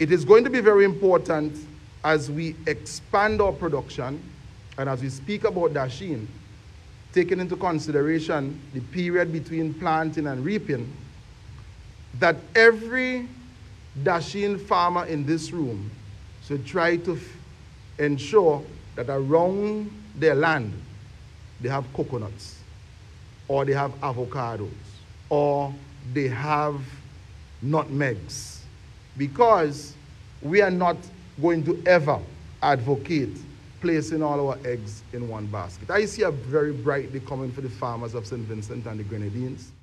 It is going to be very important as we expand our production and as we speak about dasheen, taking into consideration the period between planting and reaping, that every dasheen farmer in this room should try to ensure that around their land they have coconuts, or they have avocados, or they have nutmegs, because we are not going to ever advocate placing all our eggs in one basket. I see a very brightly coming for the farmers of St. Vincent and the Grenadines.